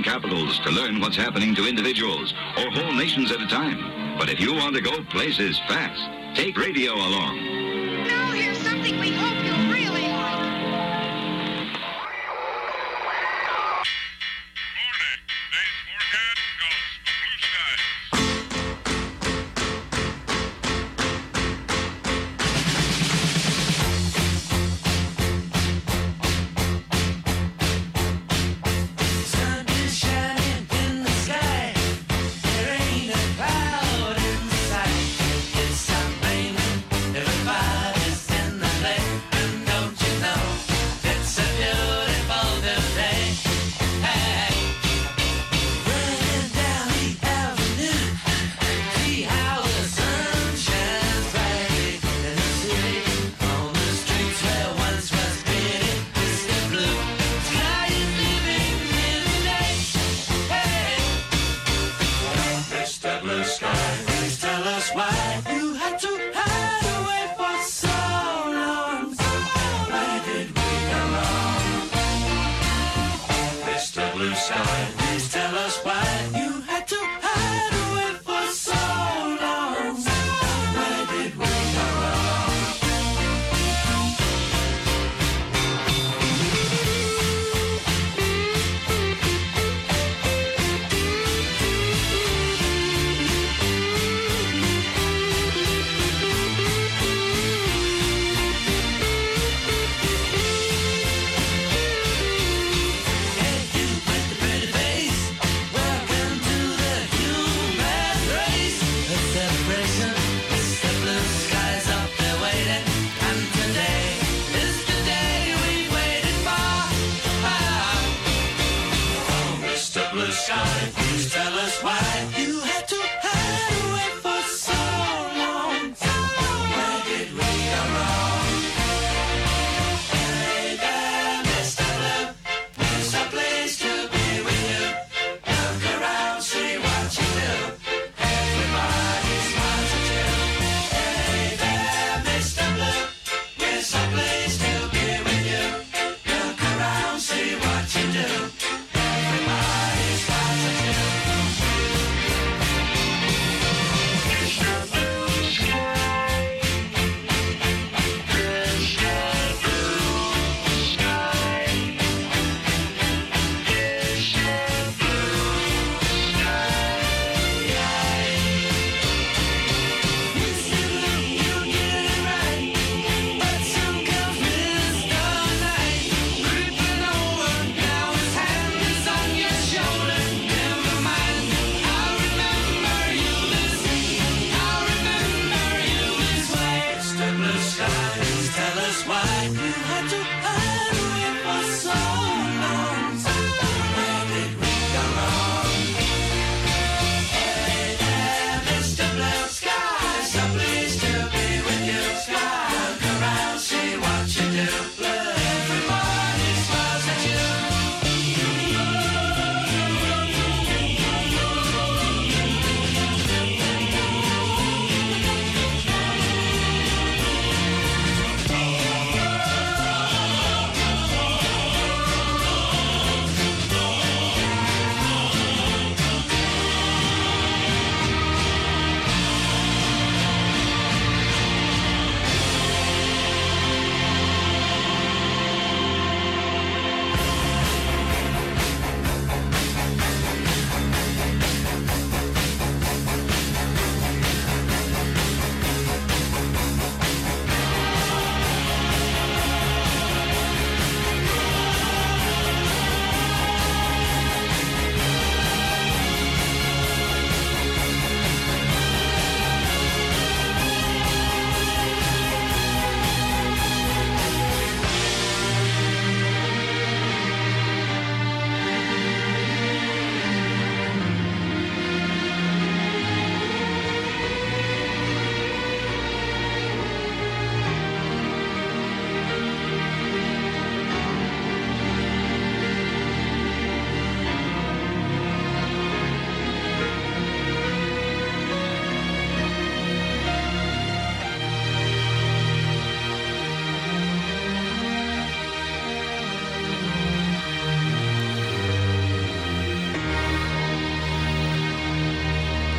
capitals to learn what's happening to individuals or whole nations at a time. But if you want to go places fast, take radio along. Now here's something we hope you'll really like. Morning. Today's forecast calls for blue skies. Sun is shining in the sky. There ain't a cloud in sight. It's not raining. Everybody's in the lake. And don't you know it's a beautiful new day? Hey, running down the avenue, see how the sun shines brightly in the city. On the streets where once was pretty, Mr. Blue sky is living in the day. Hey, Mr. Blue Sky, please tell us why you had to hide away for so long. Where did we go wrong? Mr. Blue Sky, please tell us why you had to hide away for so long. Where did we go wrong? Hey, you with the pretty face, welcome to the human race. A celebration, Mr. Blue Sky's up there waiting, and today is the day we waited for. Oh, Mr. Blue Sky, please tell us why you had to hide away for so long. Where did we go wrong? Hey there, Mr. Blue, it's a place to be with you. Look around, see what you do. Everybody smiles at you. Hey there, Mr. Blue, it's a place to be with you. Look around, see what you do. Everybody smiles at you.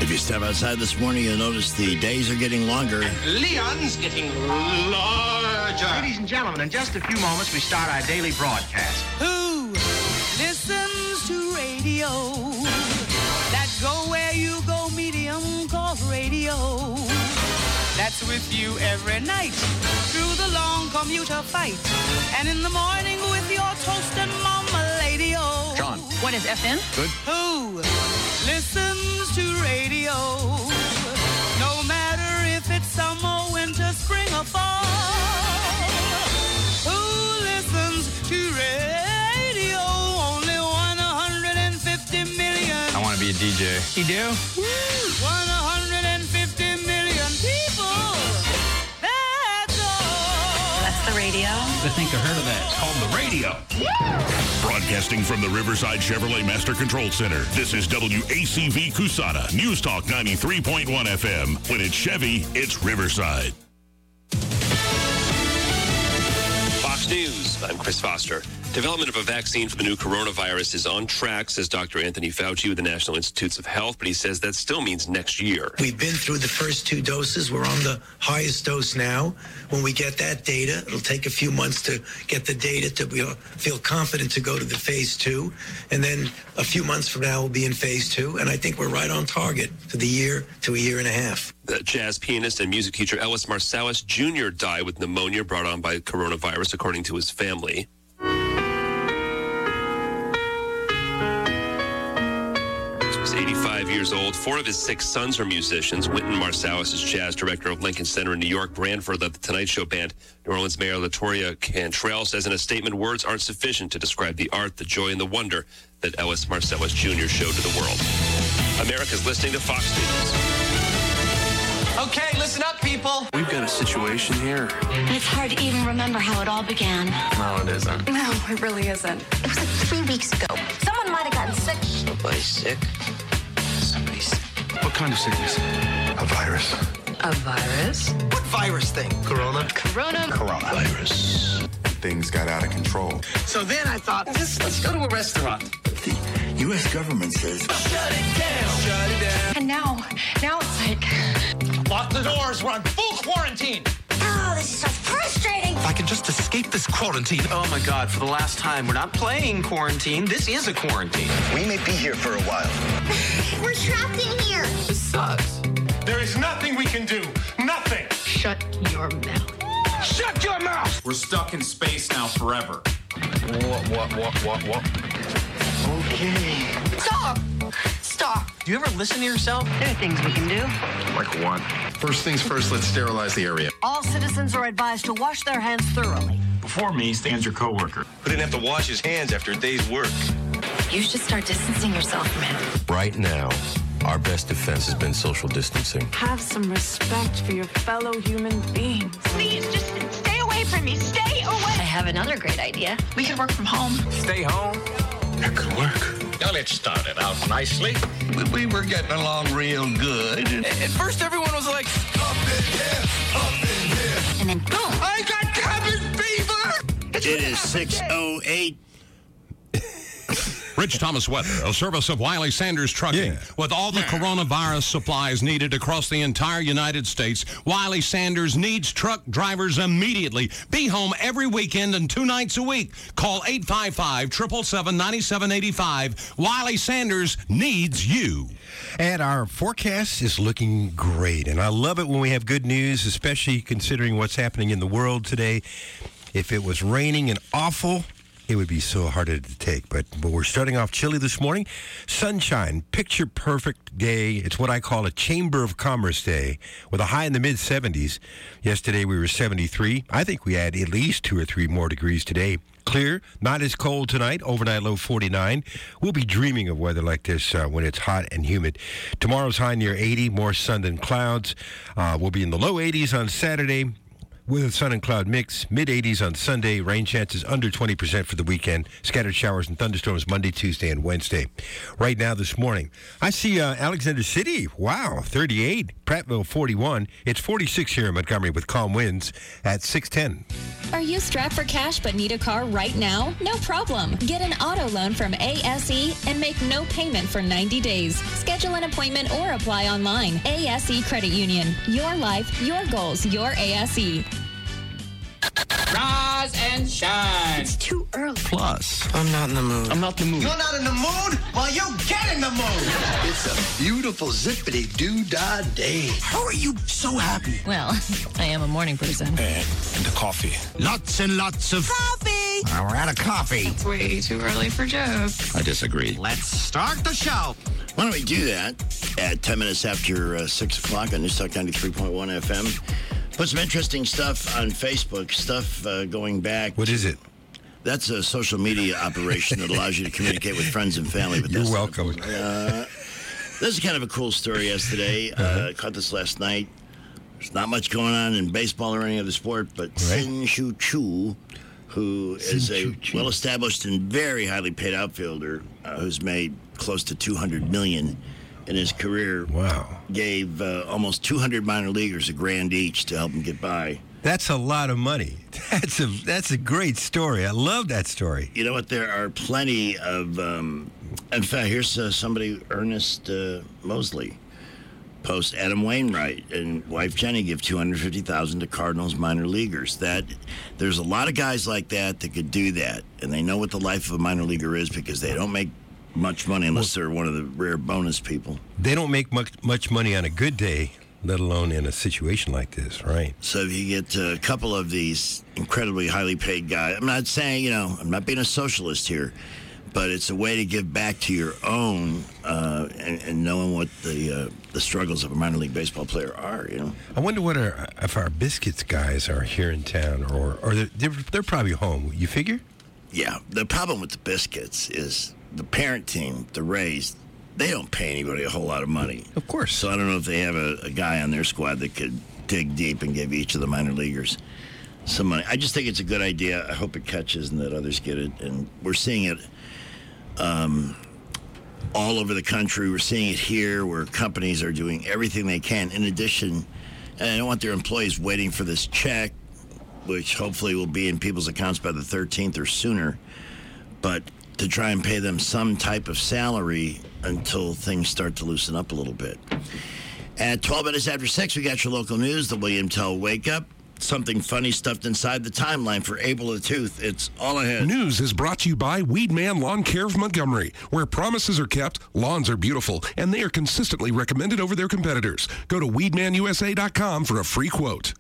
If you step outside this morning, you'll notice the days are getting longer. Leon's getting larger. Ladies and gentlemen, in just a few moments, we start our daily broadcast. Who listens to radio? That go where you go, medium called radio. That's with you every night through the long commuter fight. And in the morning with your toast and mama-lady-o. John. What is FM? Good. Who listens to radio? No matter if it's summer, winter, spring, or fall. Who listens to radio? Only 150 million. I want to be a DJ. You do? 150 million people. That's all. That's the radio. I think I heard of that. It's called the radio. Broadcasting from the Riverside Chevrolet Master Control Center, this is WACV Cusana, News Talk 93.1 FM. When it's Chevy, it's Riverside. Fox News, I'm Chris Foster. Development of a vaccine for the new coronavirus is on track, says Dr. Anthony Fauci with the National Institutes of Health, but he says that still means next year. We've been through the first 2 doses. We're on the highest dose now. When we get that data, it'll take a few months to get the data to feel confident to go to the phase 2. And then a few months from now, we'll be in phase 2. And I think we're right on target for the year to a year and a half. The jazz pianist and music teacher Ellis Marsalis Jr. died with pneumonia brought on by coronavirus, according to his family. He's 85 years old. 4 of his 6 sons are musicians. Wynton Marsalis is jazz director of Lincoln Center in New York. Branford led the Tonight Show band. New Orleans Mayor LaToya Cantrell says in a statement, words aren't sufficient to describe the art, the joy, and the wonder that Ellis Marsalis Jr. showed to the world. America's listening to Fox News. Okay, listen up, people. We've got a situation here. It's hard to even remember how it all began. No, it isn't. No, it really isn't. It was like 3 weeks ago. Someone might have gotten sick. Nobody's sick. Somebody's sick. What kind of sickness? A virus. A virus? What virus thing? Corona. Coronavirus. Things got out of control. So then I thought, let's go to a restaurant. The U.S. government says, Shut it down. And now it's like... Lock the doors. We're on full quarantine. Oh, this is so frustrating. If I can just escape this quarantine. Oh my God, for the last time, we're not playing quarantine. This is a quarantine. We may be here for a while. We're trapped in here. This sucks. There is nothing we can do. Nothing. Shut your mouth. Shut your mouth. We're stuck in space now forever. What? Okay. Stop. Do you ever listen to yourself? There are things we can do. like what? First things first, let's sterilize the area. All citizens are advised to wash their hands thoroughly. Before me stands your coworker. Who didn't have to wash his hands after a day's work. You should start distancing yourself from him. Right now, our best defense has been social distancing. Have some respect for your fellow human beings. Please, just stay away from me. Stay away. I have another great idea. We could work from home. Stay home. That could work. Well, it started out nicely. We were getting along real good. At first, everyone was like, up in here. And then boom. I got cabin fever. It is 6:08. Rich Thomas weather, a service of Wiley Sanders Trucking. With all the coronavirus supplies needed across the entire United States, Wiley Sanders needs truck drivers immediately. Be home every weekend and 2 nights a week. Call 855-777-9785. Wiley Sanders needs you. And our forecast is looking great. And I love it when we have good news, especially considering what's happening in the world today. If it was raining and awful, it would be so harder to take. But we're starting off chilly this morning. Sunshine, picture perfect day. It's what I call a Chamber of Commerce day with a high in the mid-70s. Yesterday we were 73. I think we had at least 2 or 3 more degrees today. Clear, not as cold tonight, overnight low 49. We'll be dreaming of weather like this when it's hot and humid. Tomorrow's high near 80, more sun than clouds. We'll be in the low 80s on Saturday. with a sun and cloud mix. Mid-80s on Sunday. Rain chances under 20% for the weekend. Scattered showers and thunderstorms Monday, Tuesday, and Wednesday. Right now this morning, I see Alexander City. Wow, 38. Prattville, 41. It's 46 here in Montgomery with calm winds at 610. Are you strapped for cash but need a car right now? No problem. Get an auto loan from ASE and make no payment for 90 days. Schedule an appointment or apply online. ASE Credit Union. Your life, your goals, your ASE. Rise and shine. It's too early. Plus, I'm not in the mood. I'm not in the mood. You're not in the mood? Well, you get in the mood. It's a beautiful zippity-doo-dah day. How are you so happy? Well, I am a morning person. And the coffee. Lots and lots of coffee. We're out of coffee. It's way too early for jokes. I disagree. Let's start the show. Why don't we do that at 10 minutes after 6 o'clock on News Talk 93.1 FM. Put some interesting stuff on Facebook, stuff going back. What is it? That's a social media operation that allows you to communicate with friends and family. But You're welcome. This is kind of a cool story yesterday. Caught this last night. There's not much going on in baseball or any other sport, but Sin Shu Chu, who is a well-established and very highly paid outfielder who's made close to $200 million in his career. Wow. Gave almost 200 minor leaguers $1,000 each to help them get by. That's a lot of money. That's a great story. I love that story. You know what? There are plenty of... in fact, here's somebody, Ernest Mosley, post Adam Wainwright and wife Jenny give $250,000 to Cardinals minor leaguers. There's a lot of guys like that could do that, and they know what the life of a minor leaguer is because they don't make much money unless they're one of the rare bonus people. They don't make much money on a good day, let alone in a situation like this, right? So if you get a couple of these incredibly highly paid guys, I'm not saying, I'm not being a socialist here, but it's a way to give back to your own and knowing what the struggles of a minor league baseball player are, I wonder if our Biscuits guys are here in town or they're probably home. You figure? Yeah. The problem with the Biscuits is the parent team, the Rays, they don't pay anybody a whole lot of money. Of course. So I don't know if they have a guy on their squad that could dig deep and give each of the minor leaguers some money. I just think it's a good idea. I hope it catches and that others get it. And we're seeing it all over the country. We're seeing it here where companies are doing everything they can. In addition, and I don't want their employees waiting for this check, which hopefully will be in people's accounts by the 13th or sooner, but to try and pay them some type of salary until things start to loosen up a little bit. At 12 minutes after 6, we got your local news, the William Tell Wake Up. Something funny stuffed inside the timeline for Abel the Tooth. It's all ahead. News is brought to you by Weedman Lawn Care of Montgomery, where promises are kept, lawns are beautiful, and they are consistently recommended over their competitors. Go to weedmanusa.com for a free quote.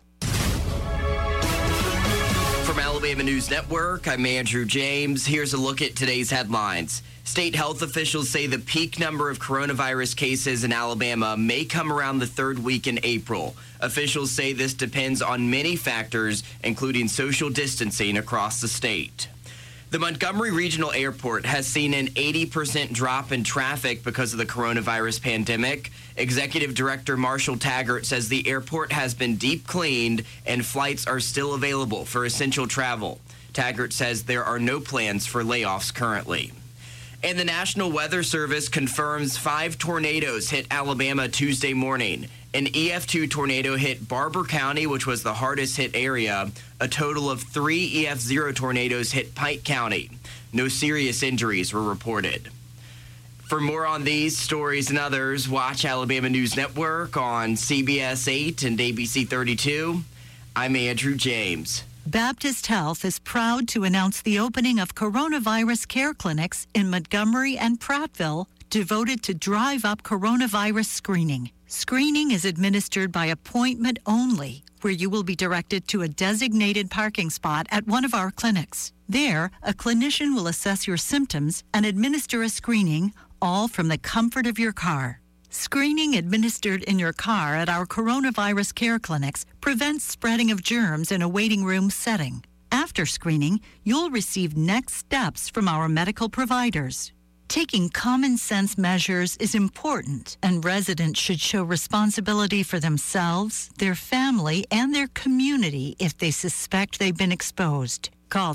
From Alabama News Network, I'm Andrew James. Here's a look at today's headlines. State health officials say the peak number of coronavirus cases in Alabama may come around the third week in April. Officials say this depends on many factors, including social distancing across the state. The Montgomery Regional Airport has seen an 80% drop in traffic because of the coronavirus pandemic. Executive Director Marshall Taggart says the airport has been deep cleaned and flights are still available for essential travel. Taggart says there are no plans for layoffs currently. And the National Weather Service confirms 5 tornadoes hit Alabama Tuesday morning. An EF2 tornado hit Barber County, which was the hardest hit area. A total of 3 EF0 tornadoes hit Pike County. No serious injuries were reported. For more on these stories and others, watch Alabama News Network on CBS 8 and ABC 32. I'm Andrew James. Baptist Health is proud to announce the opening of coronavirus care clinics in Montgomery and Prattville devoted to drive up coronavirus screening. Screening is administered by appointment only, where you will be directed to a designated parking spot at one of our clinics. There, a clinician will assess your symptoms and administer a screening, all from the comfort of your car. Screening administered in your car at our coronavirus care clinics prevents spreading of germs in a waiting room setting. After screening, you'll receive next steps from our medical providers. Taking common sense measures is important, and residents should show responsibility for themselves, their family, and their community if they suspect they've been exposed. Call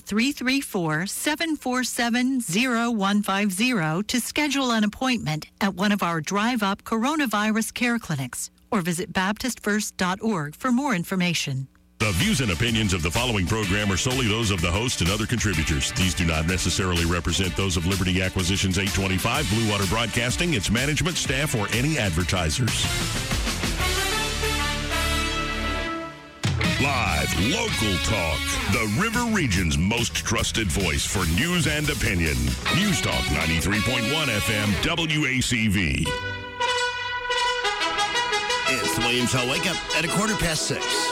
334-747-0150 to schedule an appointment at one of our drive-up coronavirus care clinics, or visit baptistfirst.org for more information. The views and opinions of the following program are solely those of the host and other contributors. These do not necessarily represent those of Liberty Acquisitions 825, Blue Water Broadcasting, its management, staff, or any advertisers. Live, local talk. The River Region's most trusted voice for news and opinion. News Talk 93.1 FM, WACV. It's the Williams Hall Wake Up at 6:15.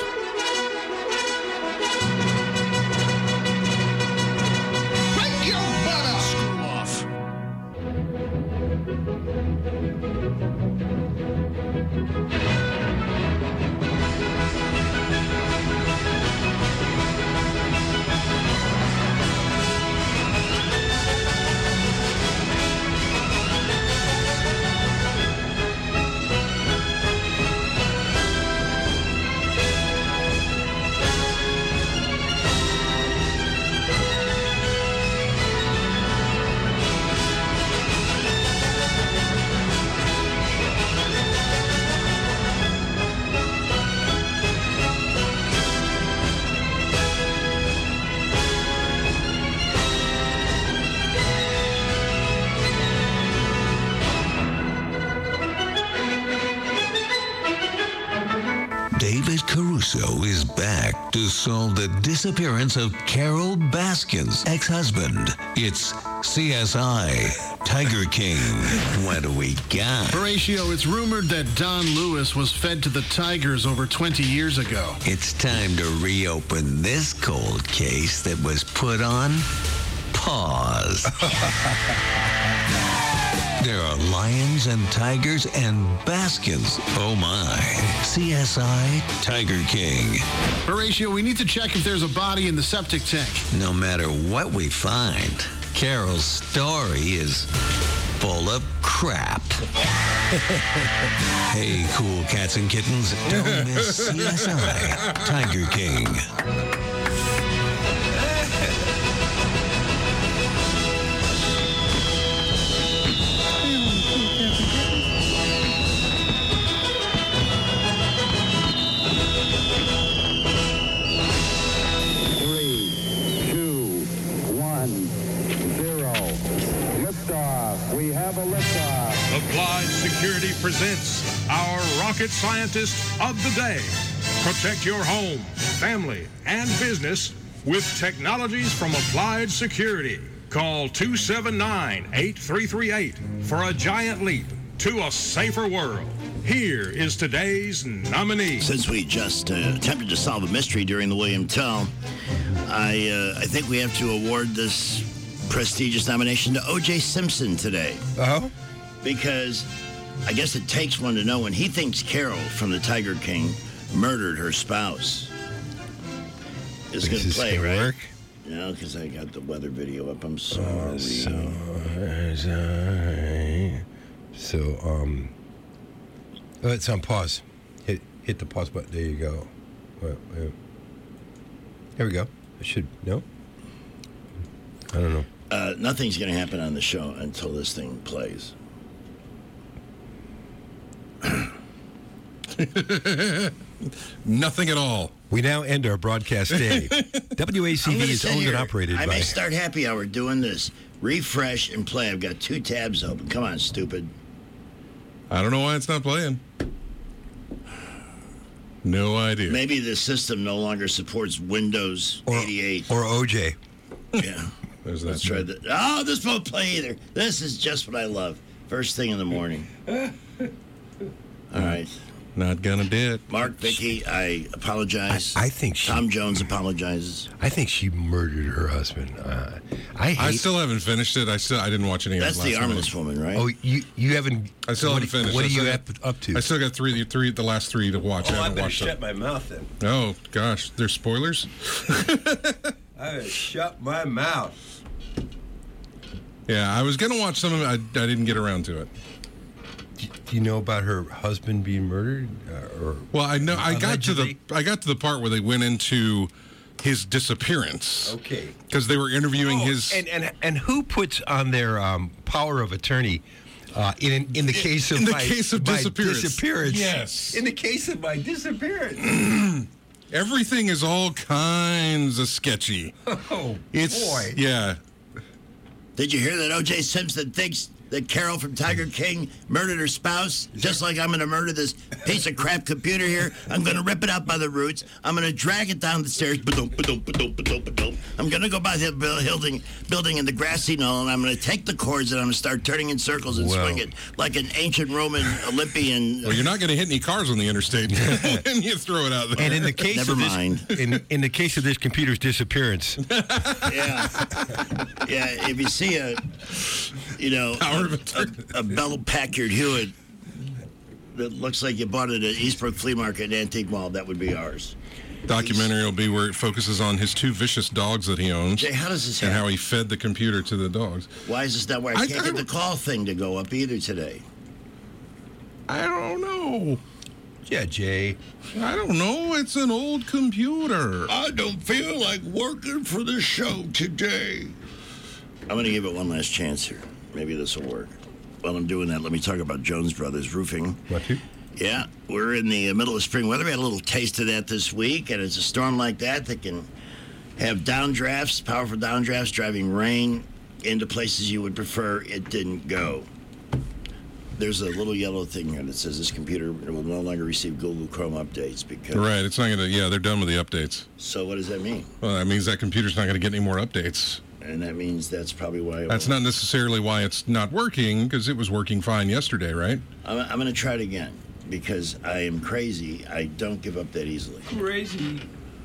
David Caruso is back to solve the disappearance of Carol Baskin's ex-husband. It's CSI Tiger King. What do we got? Horatio, it's rumored that Don Lewis was fed to the Tigers over 20 years ago. It's time to reopen this cold case that was put on pause. There are lions and tigers and Baskins. Oh my. CSI Tiger King. Horatio, we need to check if there's a body in the septic tank. No matter what we find, Carol's story is full of crap. Hey, cool cats and kittens, don't miss CSI Tiger King. Applied Security presents our rocket scientist of the day. Protect your home, family, and business with technologies from Applied Security. Call 279-8338 for a giant leap to a safer world. Here is today's nominee. Since we just attempted to solve a mystery during the William Tell, I think we have to award this prestigious nomination to O.J. Simpson today. Oh? Because I guess it takes one to know when he thinks Carol from the Tiger King murdered her spouse. It's going to play, right? Work? No, because I got the weather video up. I'm sorry. Oh, it's on pause. Hit the pause button. There you go. There we go. I should, no? I don't know. Nothing's going to happen on the show until this thing plays. Nothing at all. We now end our broadcast day. WACV is owned and operated by... I may start happy hour doing this. Refresh and play. I've got 2 tabs open. Come on, stupid. I don't know why it's not playing. No idea. Maybe the system no longer supports Windows 88. Or OJ. Yeah. There's that. Let's try that. Oh, this won't play either. This is just what I love. First thing in the morning. All right. Not gonna do it. Mark, Vicky, I apologize. I think Tom Jones apologizes. I think she murdered her husband. I still haven't finished it. I didn't watch any of it. That's the armless woman, right? Oh, you haven't. I still haven't finished. What are you up to? I still got the last 3 to watch. Oh, I haven't watched shut my mouth then. Oh gosh, there's spoilers. I shut my mouth. Yeah, I was going to watch some of it. I didn't get around to it. Do you know about her husband being murdered? Well, I know. I got to the part where they went into his disappearance. Okay. Because they were interviewing his. And who puts on their power of attorney in the case of my disappearance? Yes. In the case of my disappearance. Everything is all kinds of sketchy. Oh, boy. Yeah. Did you hear that O.J. Simpson thinks that Carol from Tiger King murdered her spouse? Just like I'm going to murder this piece of crap computer here. I'm going to rip it out by the roots. I'm going to drag it down the stairs. I'm going to go by the building in the grassy knoll, and I'm going to take the cords, and I'm going to start turning in circles and swing it like an ancient Roman Olympian. Well, you're not going to hit any cars on the interstate when you throw it out there. And in the case Never of this, mind. in the case of this computer's disappearance. Yeah. If you see a Bell Packard Hewitt that looks like you bought it at Eastbrook Flea Market and Antique Mall, that would be ours. Documentary will be where it focuses on his 2 vicious dogs that he owns. Jay, how does this and happen? how he fed the computer to the dogs. Why is this not where I can't get the call thing to go up either today? I don't know. Yeah, Jay. I don't know. It's an old computer. I don't feel like working for the show today. I'm going to give it one last chance here. Maybe this will work. While I'm doing that, let me talk about Jones Brothers Roofing. What? Yeah, we're in the middle of spring weather. We had a little taste of that this week, and it's a storm like that can have downdrafts, powerful downdrafts, driving rain into places you would prefer it didn't go. There's a little yellow thing here that says this computer will no longer receive Google Chrome updates because... Right, it's not going to... Yeah, they're done with the updates. So what does that mean? Well, that means that computer's not going to get any more updates. And that means that's probably why... That's not necessarily why it's not working, because it was working fine yesterday, right? I'm going to try it again, because I am crazy. I don't give up that easily. Crazy.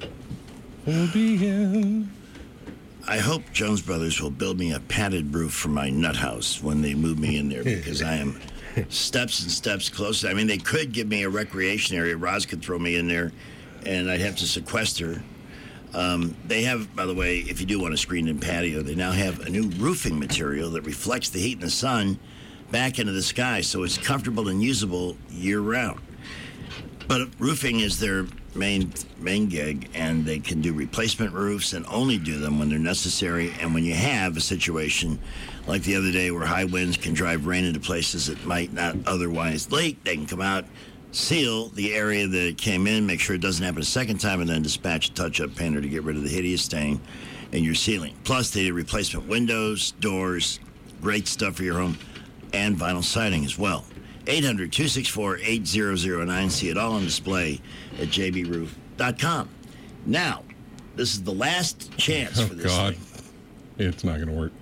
I hope Jones Brothers will build me a padded roof for my nut house when they move me in there, because I am steps and steps closer. I mean, they could give me a recreation area. Roz could throw me in there, and I'd have to sequester. They have, by the way, if you do want a screened-in patio, they now have a new roofing material that reflects the heat and the sun back into the sky, so it's comfortable and usable year-round. But roofing is their main gig, and they can do replacement roofs and only do them when they're necessary. And when you have a situation like the other day where high winds can drive rain into places that might not otherwise leak, they can come out, seal the area that it came in, make sure it doesn't happen a second time, and then dispatch a touch-up painter to get rid of the hideous stain in your ceiling. Plus, they do replacement windows, doors, great stuff for your home, and vinyl siding as well. 800-264-8009. See it all on display at jbroof.com. Now, this is the last chance for this thing. It's not going to work.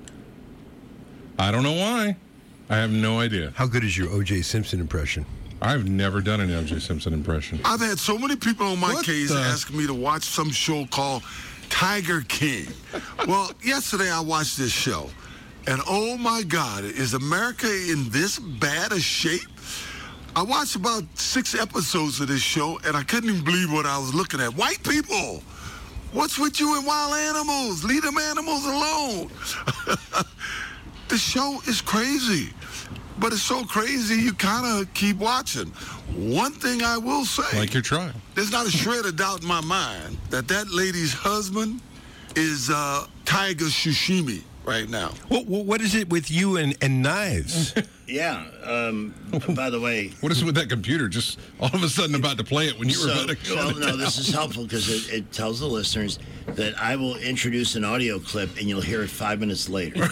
I don't know why. I have no idea. How good is your O.J. Simpson impression? I've never done an O.J. Simpson impression. I've had so many people on my case ask me to watch some show called Tiger King. Well, yesterday I watched this show, and oh my God, is America in this bad a shape? I watched about 6 episodes of this show, and I couldn't even believe what I was looking at. White people, what's with you and wild animals? Leave them animals alone. The show is crazy. But it's so crazy, you kind of keep watching. One thing I will say. Like your trial. There's not a shred of doubt in my mind that lady's husband is Tiger Sashimi right now. What is it with you and knives? Yeah. By the way. What is it with that computer? Just all of a sudden about to play it when you were about to shut it down. This is helpful because it tells the listeners that I will introduce an audio clip and you'll hear it 5 minutes later.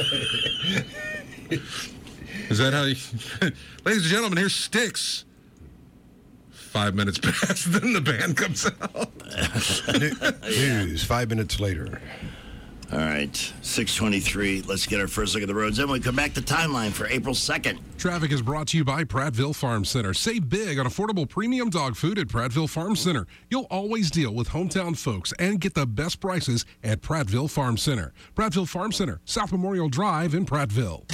Is that how you... Ladies and gentlemen, here's Styx. 5 minutes past, then the band comes out. News 5 minutes later. All right, 6:23. Let's get our first look at the roads. Then we come back to Timeline for April 2nd. Traffic is brought to you by Prattville Farm Center. Save big on affordable premium dog food at Prattville Farm Center. You'll always deal with hometown folks and get the best prices at Prattville Farm Center. Prattville Farm Center, South Memorial Drive in Prattville.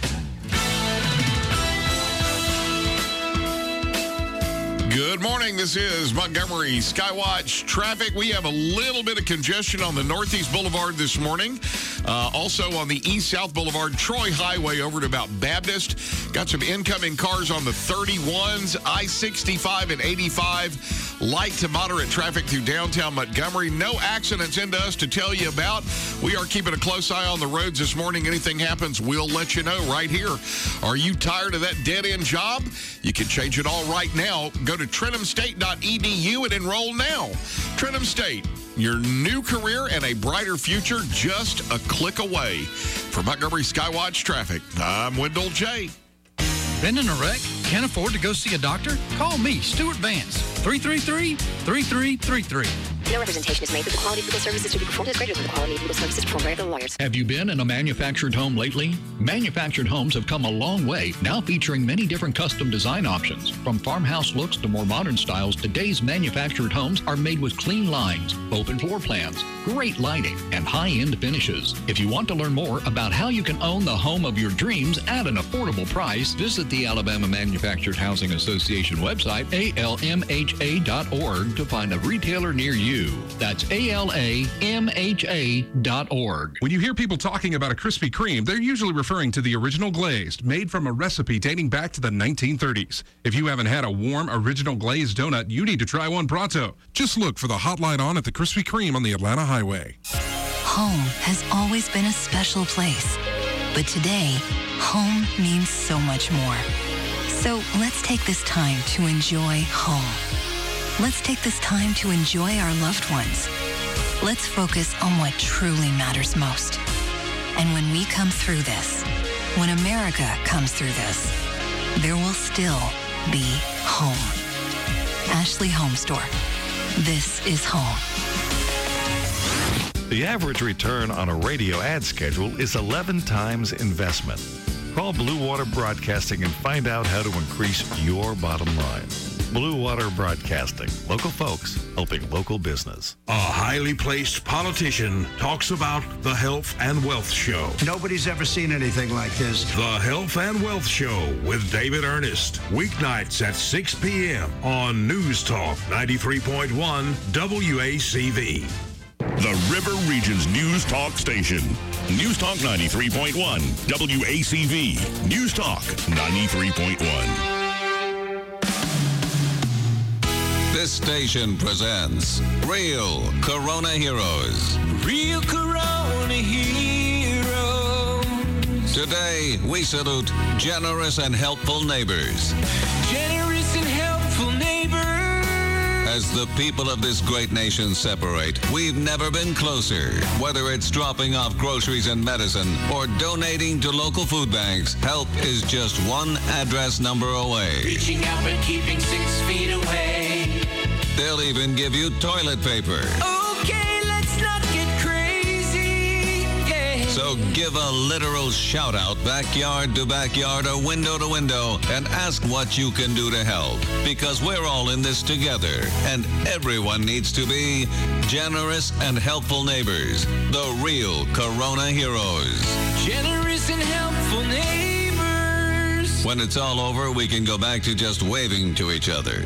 Good morning. This is Montgomery Skywatch traffic. We have a little bit of congestion on the Northeast Boulevard this morning. Also on the East-South Boulevard, Troy Highway over to about Baptist. Got some incoming cars on the 31s, I-65 and 85. Light to moderate traffic through downtown Montgomery. No accidents into us to tell you about. We are keeping a close eye on the roads this morning. Anything happens, we'll let you know right here. Are you tired of that dead-end job? You can change it all right now. Go to TrenumState.edu and enroll now. Trenum State, your new career and a brighter future just a click away. For Montgomery Skywatch Traffic, I'm Wendell J. Been in a wreck? Can't afford to go see a doctor? Call me, Stuart Vance, 333-3333. No representation is made that the quality of legal services to be performed is greater than the quality of legal services performed by other lawyers. Have you been in a manufactured home lately? Manufactured homes have come a long way, now featuring many different custom design options. From farmhouse looks to more modern styles, today's manufactured homes are made with clean lines, open floor plans, great lighting, and high-end finishes. If you want to learn more about how you can own the home of your dreams at an affordable price, visit the Alabama Manufactured Housing Association website, almha.org, to find a retailer near you. That's ALAMHA.org. When you hear people talking about a Krispy Kreme, they're usually referring to the original glazed, made from a recipe dating back to the 1930s. If you haven't had a warm, original glazed donut, you need to try one pronto. Just look for the hot light on at the Krispy Kreme on the Atlanta Highway. Home has always been a special place, but today, home means so much more. So let's take this time to enjoy home. Let's take this time to enjoy our loved ones. Let's focus on what truly matters most. And when we come through this, when America comes through this, there will still be home. Ashley Home Store. This is home. The average return on a radio ad schedule is 11 times investment. Call Blue Water Broadcasting and find out how to increase your bottom line. Blue Water Broadcasting. Local folks helping local business. A highly placed politician talks about the Health and Wealth Show. Nobody's ever seen anything like this. The Health and Wealth Show with David Ernest. Weeknights at 6 p.m. on News Talk 93.1 WACV. The River Region's News Talk station. News Talk 93.1 WACV. News Talk 93.1. This station presents Real Corona Heroes. Real Corona Heroes. Today, we salute generous and helpful neighbors. Generous and helpful neighbors. As the people of this great nation separate, we've never been closer. Whether it's dropping off groceries and medicine or donating to local food banks, help is just one address number away. Reaching out but keeping 6 feet away. They'll even give you toilet paper. Okay, let's not get crazy. Yeah. So give a literal shout out, backyard to backyard or window to window, and ask what you can do to help. Because we're all in this together, and everyone needs to be generous and helpful neighbors. The Real Corona Heroes. Generous and helpful neighbors. When it's all over, we can go back to just waving to each other.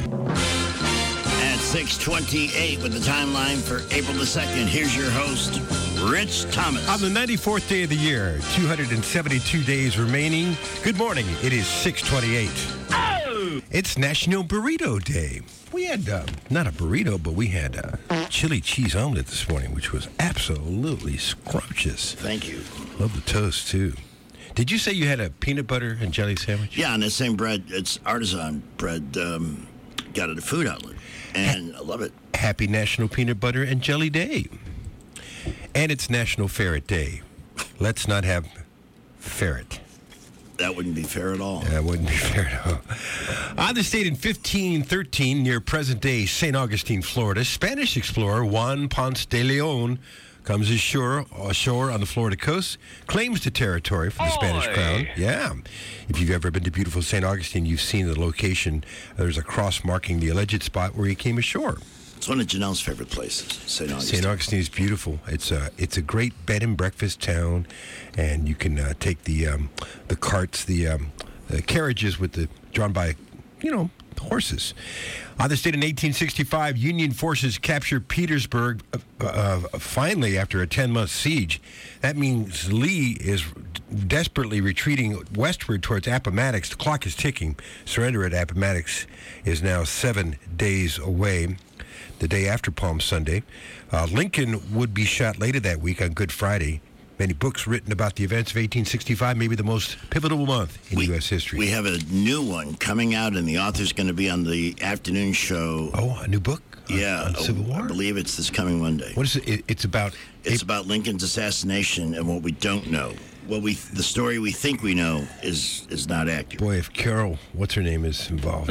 At 6:28 with the timeline for April the 2nd, here's your host, Rich Thomas. On the 94th day of the year, 272 days remaining. Good morning. It is 6:28. Oh! It's National Burrito Day. We had, not a burrito, but we had chili cheese omelet this morning, which was absolutely scrumptious. Thank you. Love the toast, too. Did you say you had a peanut butter and jelly sandwich? Yeah, and the same bread. It's artisan bread. Got it at a food outlet. And I love it. Happy National Peanut Butter and Jelly Day. And it's National Ferret Day. Let's not have ferret. That wouldn't be fair at all. That wouldn't be fair at all. On this date in 1513, near present-day St. Augustine, Florida, Spanish explorer Juan Ponce de Leon comes ashore on the Florida coast, claims the territory from the Spanish crown. Yeah. If you've ever been to beautiful St. Augustine, you've seen the location. There's a cross marking the alleged spot where he came ashore. It's one of Janelle's favorite places, St. Augustine. St. Augustine is beautiful. It's a great bed and breakfast town, and you can take the carts, the carriages drawn by horses. On this date in 1865, Union forces captured Petersburg finally after a 10-month siege. That means Lee is desperately retreating westward towards Appomattox. The clock is ticking. Surrender at Appomattox is now 7 days away, the day after Palm Sunday. Lincoln would be shot later that week on Good Friday. Many books written about the events of 1865, maybe the most pivotal month in U.S. history. We have a new one coming out, and the author's going to be on the afternoon show. Oh, a new book? On Civil War? I believe it's this coming Monday. What is it? It's about... It's about Lincoln's assassination and what we don't know. The story we think we know is not accurate. Boy, if Carol, what's her name, is involved.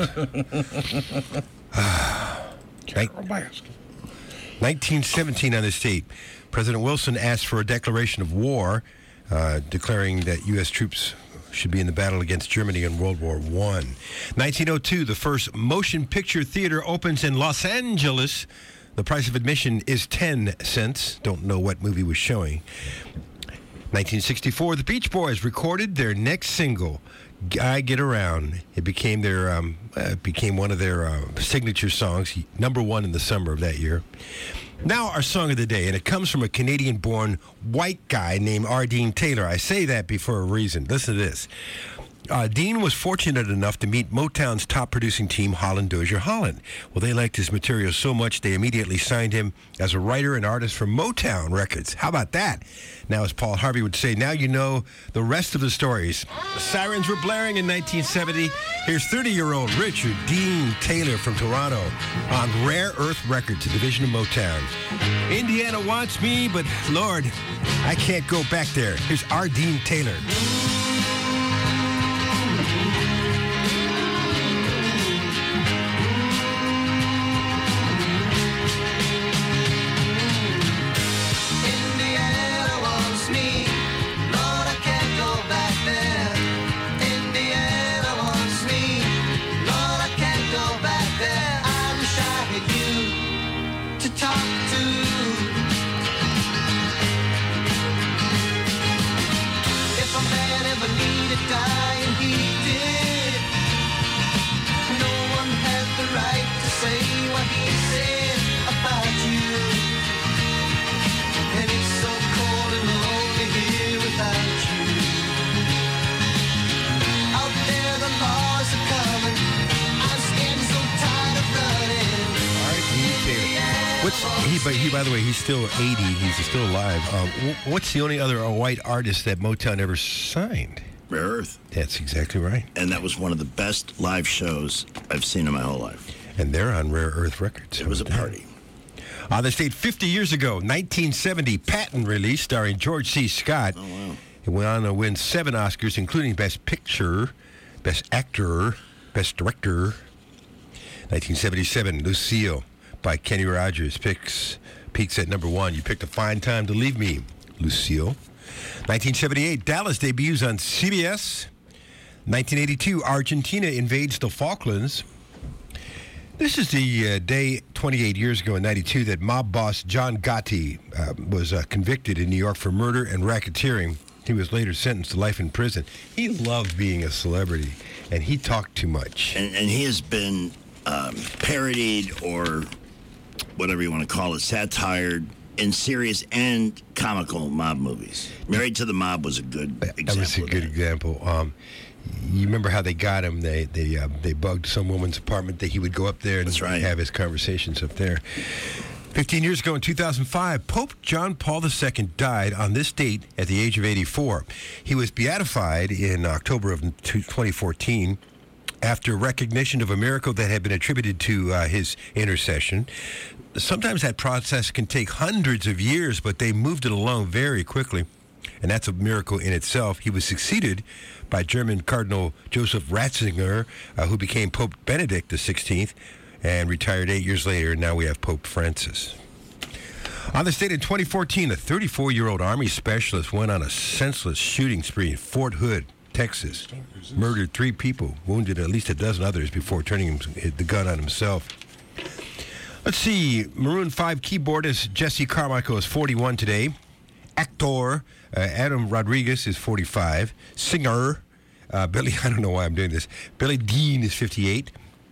Carol Baskin. 1917 on this date. President Wilson asked for a declaration of war, declaring that U.S. troops should be in the battle against Germany in World War I. 1902, the first motion picture theater opens in Los Angeles. The price of admission is 10 cents. Don't know what movie was showing. 1964, the Beach Boys recorded their next single, "I Get Around." It became one of their signature songs, number one in the summer of that year. Now our song of the day, and it comes from a Canadian-born white guy named R. Dean Taylor. I say that for a reason. Listen to this. Dean was fortunate enough to meet Motown's top producing team, Holland Dozier Holland. Well, they liked his material so much they immediately signed him as a writer and artist for Motown Records. How about that? Now, as Paul Harvey would say, now you know the rest of the stories. The sirens were blaring in 1970. Here's 30-year-old Richard Dean Taylor from Toronto on Rare Earth Records, a division of Motown. Indiana wants me, but Lord, I can't go back there. Here's R. Dean Taylor. By the way, he's still 80. He's still alive. What's the only other white artist that Motown ever signed? Rare Earth. That's exactly right. And that was one of the best live shows I've seen in my whole life. And they're on Rare Earth Records. It was a party. On this date, 50 years ago, 1970, Patton released, starring George C. Scott. Oh, wow. It went on to win 7 Oscars, including Best Picture, Best Actor, Best Director. 1977, Lucille by Kenny Rogers peaks at number 1. You picked A Fine Time to Leave Me, Lucille. 1978, Dallas debuts on CBS. 1982, Argentina invades the Falklands. This is the day 28 years ago in 92 that mob boss John Gotti was convicted in New York for murder and racketeering. He was later sentenced to life in prison. He loved being a celebrity, and he talked too much. And he has been parodied or whatever you want to call it, satired in serious and comical mob movies. Married to the Mob was a good example. That was a good example. You remember how they got him? They bugged some woman's apartment that he would go up there and have his conversations up there. 15 years ago in 2005, Pope John Paul II died on this date at the age of 84. He was beatified in October of 2014 after recognition of a miracle that had been attributed to his intercession. Sometimes that process can take hundreds of years, but they moved it along very quickly, and that's a miracle in itself. He was succeeded by German Cardinal Joseph Ratzinger, who became Pope Benedict XVI and retired 8 years later, and now we have Pope Francis. On this date in 2014, a 34-year-old Army specialist went on a senseless shooting spree in Fort Hood, Texas, murdered 3 people, wounded at least a dozen others before turning the gun on himself. Let's see. Maroon 5 keyboardist Jesse Carmichael is 41 today. Actor Adam Rodriguez is 45. Singer Billy, I don't know why I'm doing this. Billy Dean is 58.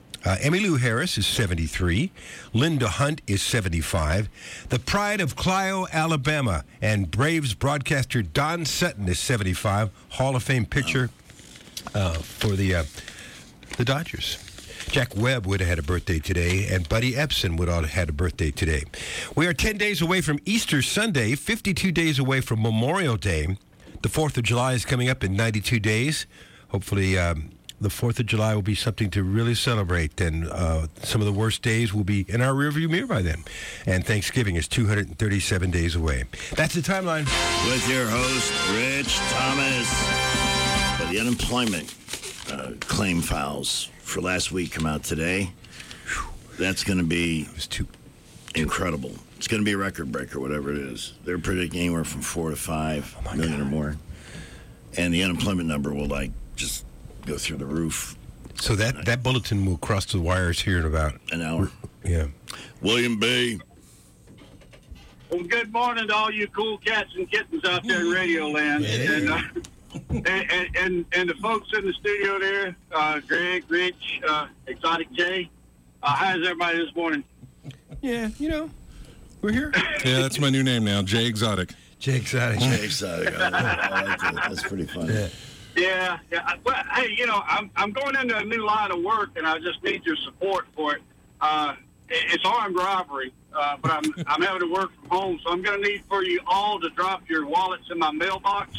Emmylou Harris is 73. Linda Hunt is 75. The pride of Clio, Alabama, and Braves broadcaster Don Sutton is 75. Hall of Fame pitcher for the Dodgers. Jack Webb would have had a birthday today, and Buddy Epson would have had a birthday today. We are 10 days away from Easter Sunday, 52 days away from Memorial Day. The 4th of July is coming up in 92 days. Hopefully, the 4th of July will be something to really celebrate, and some of the worst days will be in our rearview mirror by then. And Thanksgiving is 237 days away. That's the timeline. With your host, Rich Thomas. But the unemployment claim files for last week come out today. That's going to be incredible. It's going to be a record breaker, whatever it is. They're predicting anywhere from 4 to 5 million or more. And the unemployment number will, just go through the roof. So that bulletin will cross the wires here in about an hour. Yeah. William B. Well, good morning to all you cool cats and kittens out there in Radio Land. Yeah. And the folks in the studio there, Greg, Rich, Exotic J. How's everybody this morning? Yeah, we're here. Yeah, that's my new name now, Jay Exotic. Jay Exotic. Jay Exotic. I like that. That's pretty funny. Yeah. Well, hey, I'm going into a new line of work, and I just need your support for it. It's armed robbery, but I'm having to work from home, so I'm going to need for you all to drop your wallets in my mailbox.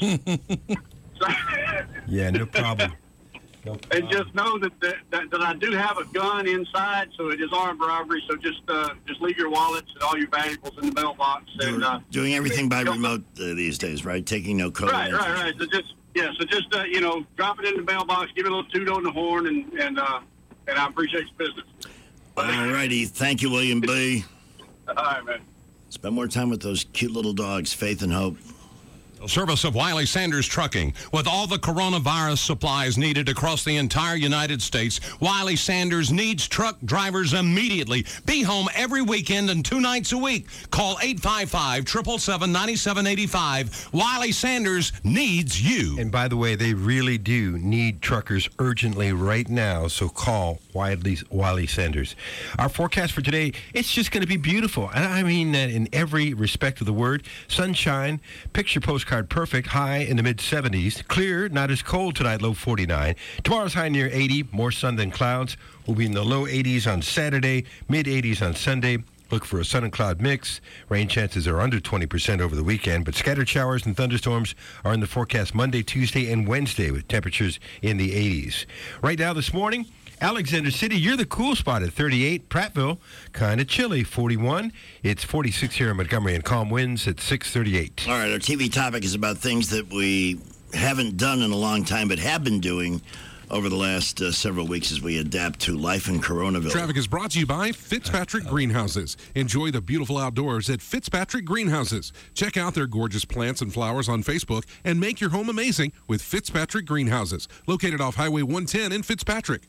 Yeah, no problem. And just know that I do have a gun inside, so it is armed robbery. So just leave your wallets and all your valuables in the mailbox. Doing everything by remote these days, right? Taking no code. Right. So just drop it in the mailbox, give it a little toot on the horn, and I appreciate your business. All righty, thank you, William B. All right, man. Spend more time with those cute little dogs, Faith and Hope. Service of Wiley Sanders Trucking. With all the coronavirus supplies needed across the entire United States, Wiley Sanders needs truck drivers immediately. Be home every weekend and 2 nights a week. Call 855-777-9785. Wiley Sanders needs you. And by the way, they really do need truckers urgently right now, so call Wiley Sanders. Our forecast for today, it's just going to be beautiful. And I mean that in every respect of the word. Sunshine, picture postcard perfect, high in the mid-70s. Clear, not as cold tonight, low 49. Tomorrow's high near 80, more sun than clouds. We'll be in the low 80s on Saturday, mid-80s on Sunday. Look for a sun and cloud mix. Rain chances are under 20% over the weekend, but scattered showers and thunderstorms are in the forecast Monday, Tuesday, and Wednesday with temperatures in the 80s. Right now this morning, Alexander City, you're the cool spot at 38. Prattville, kind of chilly, 41. It's 46 here in Montgomery, and calm winds at 6:38. All right, our TV topic is about things that we haven't done in a long time, but have been doing over the last several weeks as we adapt to life in Coronaville. Traffic is brought to you by Fitzpatrick Greenhouses. Enjoy the beautiful outdoors at Fitzpatrick Greenhouses. Check out their gorgeous plants and flowers on Facebook and make your home amazing with Fitzpatrick Greenhouses, located off Highway 110 in Fitzpatrick.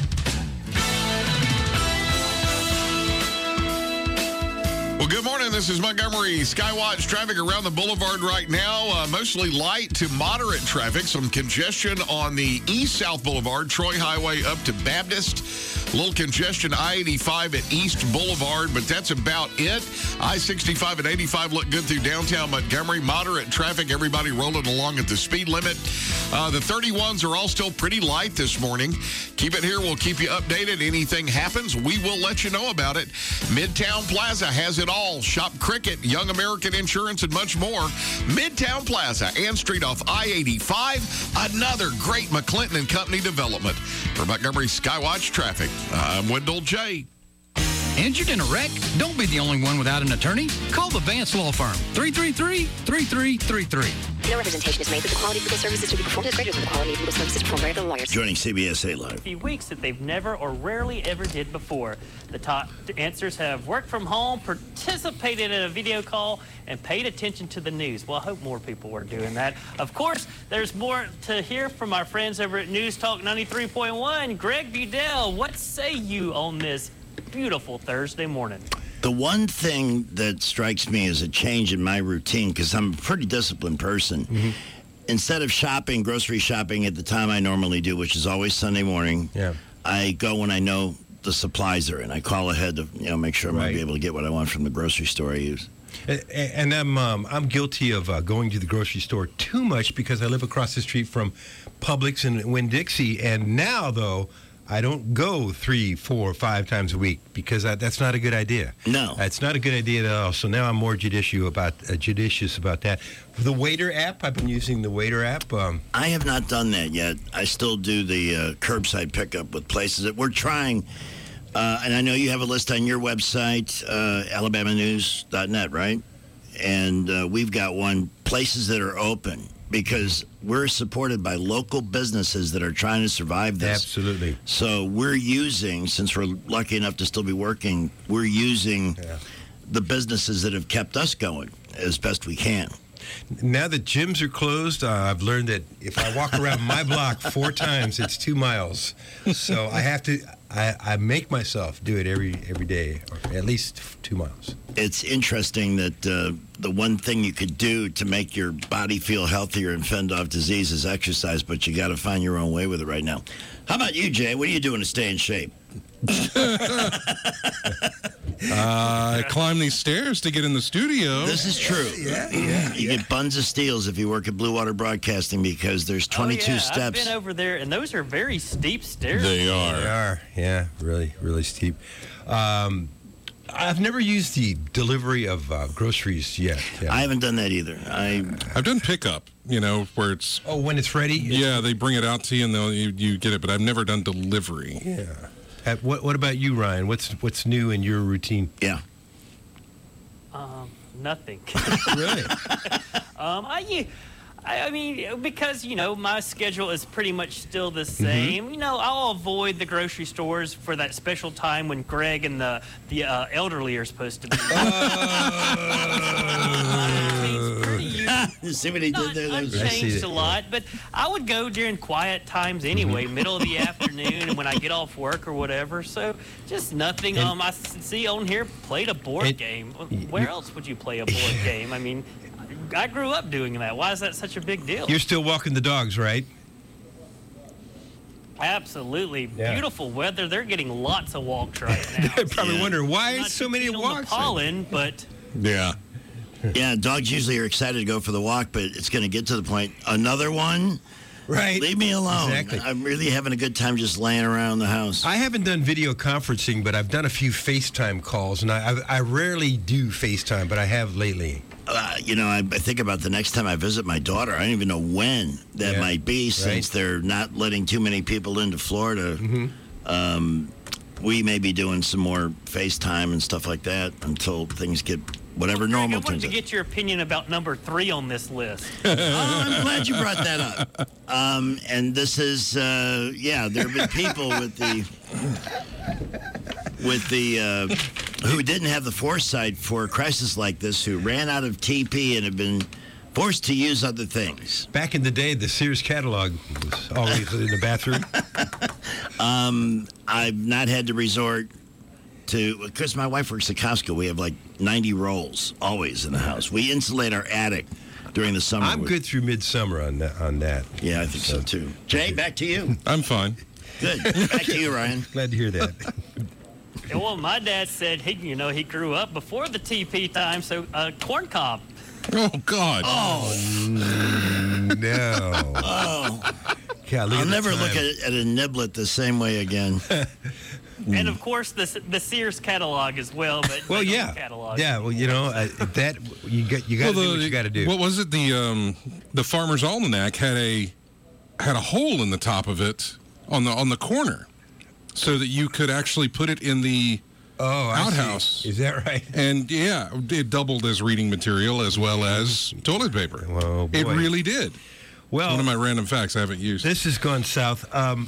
Well, good morning. This is Montgomery Skywatch traffic around the boulevard right now. Mostly light to moderate traffic. Some congestion on the east-south boulevard, Troy Highway up to Baptist. A little congestion I-85 at East Boulevard, but that's about it. I-65 and 85 look good through downtown Montgomery. Moderate traffic, everybody rolling along at the speed limit. The 31s are all still pretty light this morning. Keep it here. We'll keep you updated. Anything happens, we will let you know about it. Midtown Plaza has it all. Shop cricket, Young American Insurance, and much more. Midtown Plaza, Ann Street off I-85. Another great McClinton & Company development. For Montgomery Skywatch traffic, I'm Wendell J. Injured in a wreck? Don't be the only one without an attorney. Call the Vance Law Firm, 333-3333. No representation is made that the quality of legal services to be performed is greater than the quality of legal services performed by other lawyers. Joining CBS 8 Live. A few weeks that they've never or rarely ever did before. The top answers have worked from home, participated in a video call, and paid attention to the news. Well, I hope more people were doing that. Of course, there's more to hear from our friends over at News Talk 93.1. Greg Budell, what say you on this beautiful Thursday morning? The one thing that strikes me as a change in my routine, because I'm a pretty disciplined person, instead of grocery shopping at the time I normally do, which is always Sunday morning, I go when I know the supplies are in. I call ahead to make sure I'm going to be able to get what I want from the grocery store I use. And I'm guilty of going to the grocery store too much because I live across the street from Publix and Winn-Dixie. And now, though, I don't go 3, 4, 5 times a week because that's not a good idea. No. It's not a good idea at all. So now I'm more judicious about that. The Waiter app, I've been using the Waiter app. I have not done that yet. I still do the curbside pickup with places that we're trying. And I know you have a list on your website, alabamanews.net, right? And we've got places that are open because we're supported by local businesses that are trying to survive this. Absolutely. So we're using, since we're lucky enough to still be working, we're using the businesses that have kept us going as best we can. Now that gyms are closed, I've learned that if I walk around my block 4 times, it's 2 miles. So I have to, I make myself do it every day, or at least 2 miles. It's interesting that the one thing you could do to make your body feel healthier and fend off disease is exercise, but you got to find your own way with it right now. How about you, Jay? What are you doing to stay in shape? I climb these stairs to get in the studio. This is true. You get buns of steels if you work at Blue Water Broadcasting because there's 22 steps. I've been over there, and those are very steep stairs. They are. Yeah, really, really steep. I've never used the delivery of groceries yet. Yeah. I haven't done that either. I've done pickup, where it's... Oh, when it's ready? Yeah, they bring it out to you and you get it, but I've never done delivery. Yeah. What about you, Ryan? What's new in your routine? Yeah. Nothing. Really? I mean, because, my schedule is pretty much still the same. Mm-hmm. I'll avoid the grocery stores for that special time when Greg and the elderly are supposed to be. You see what he did there? I've changed a lot, but I would go during quiet times anyway, middle of the afternoon, and when I get off work or whatever. So just nothing. I see on here, played a board game. Where else would you play a board game? I mean, I grew up doing that. Why is that such a big deal? You're still walking the dogs, right? Absolutely. Yeah. Beautiful weather. They're getting lots of walks right now. They're probably wondering why so many walks. Pollen, but... Yeah. Yeah, dogs usually are excited to go for the walk, but it's going to get to the point. Another one? Right. Leave me alone. Exactly. I'm really having a good time just laying around the house. I haven't done video conferencing, but I've done a few FaceTime calls, and I rarely do FaceTime, but I have lately. I think about the next time I visit my daughter. I don't even know when that might be, since they're not letting too many people into Florida. Mm-hmm. We may be doing some more FaceTime and stuff like that until things get whatever normal turns out. I wanted to get your opinion about number 3 on this list. I'm glad you brought that up. And this is, there have been people who didn't have the foresight for a crisis like this, who ran out of TP and have been forced to use other things. Back in the day, the Sears catalog was always in the bathroom. I've not had to resort to, because my wife works at Costco, we have like 90 rolls always in the house. We insulate our attic during the summer. I'm good through midsummer on that. Yeah, I think so too. Jay, back to you. I'm fine. Good. Back to you, Ryan. Glad to hear that. Well, my dad said he grew up before the TP time, so corn cob. Oh, God. Oh, no. Oh. God, I'll never look at a niblet the same way again. And, of course, the Sears catalog as well. But catalog. Yeah, well, that you got to do what you got to do. What was it? The Farmer's Almanac had a hole in the top of it on the corner, so that you could actually put it in the outhouse. Is that right? And yeah, it doubled as reading material as well as toilet paper. Oh, boy. It really did. Well, one of my random facts I haven't used. This has gone south.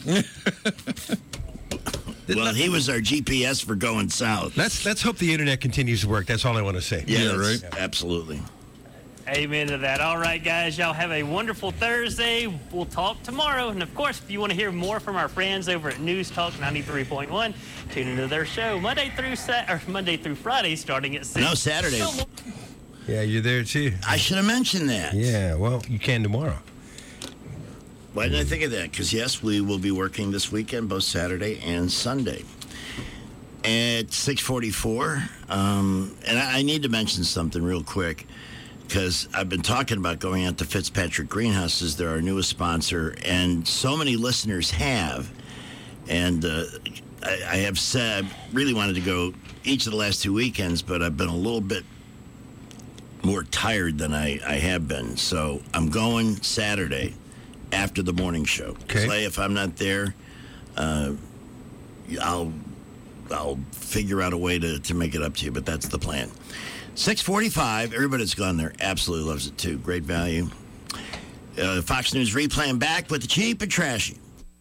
Well, he was our GPS for going south. Let's hope the internet continues to work. That's all I want to say. Yeah, right. Absolutely. Amen to that. All right, guys, y'all have a wonderful Thursday. We'll talk tomorrow. And, of course, if you want to hear more from our friends over at News Talk 93.1, tune into their show Monday through Friday starting at 6. No, Saturdays. Yeah, you're there, too. I should have mentioned that. Yeah, well, you can tomorrow. Why didn't I think of that? Because, yes, we will be working this weekend, both Saturday and Sunday. at 6:44. And I need to mention something real quick, because I've been talking about going out to Fitzpatrick Greenhouses. They're our newest sponsor, and so many listeners have. And I have said I really wanted to go each of the last 2 weekends, but I've been a little bit more tired than I have been. So I'm going Saturday after the morning show. Okay. Clay, if I'm not there, I'll figure out a way to make it up to you, but that's the plan. 6:45. Everybody that's gone there absolutely loves it too. Great value. Fox News replaying back with the cheap and trashy.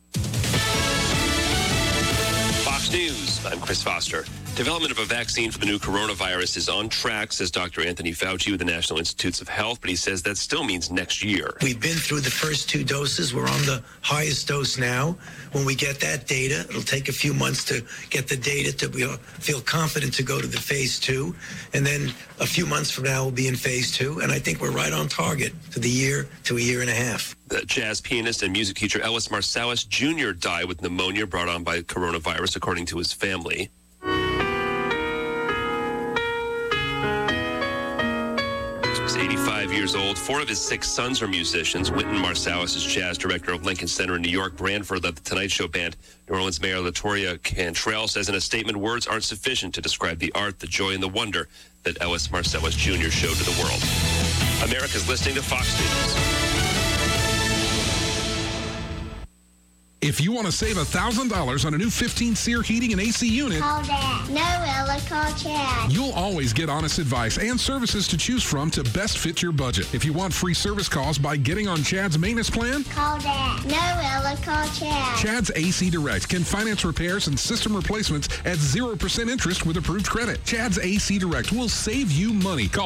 Fox News, I'm Chris Foster. Development of a vaccine for the new coronavirus is on track, says Dr. Anthony Fauci with the National Institutes of Health, but he says that still means next year. We've been through the first 2 doses. We're on the highest dose now. When we get that data, it'll take a few months to get the data to feel confident to go to the phase 2. And then a few months from now, we'll be in phase 2. And I think we're right on target to a year and a half. The jazz pianist and music teacher Ellis Marsalis Jr. died with pneumonia brought on by coronavirus, according to his family. He's 85 years old. 4 of his 6 sons are musicians. Wynton Marsalis is jazz director of Lincoln Center in New York. Branford led the Tonight Show band. New Orleans Mayor LaToya Cantrell says in a statement, words aren't sufficient to describe the art, the joy, and the wonder that Ellis Marsalis Jr. showed to the world. America's listening to Fox News. If you want to save $1,000 on a new 15 SEER heating and AC unit, Call Dad. No, Ella, call Chad. you'll always get honest advice and services to choose from to best fit your budget. If you want free service calls by getting on Chad's maintenance plan, Call Dad. No, Ella, call Chad. Chad's AC Direct can finance repairs and system replacements at 0% interest with approved credit. Chad's AC Direct will save you money. Call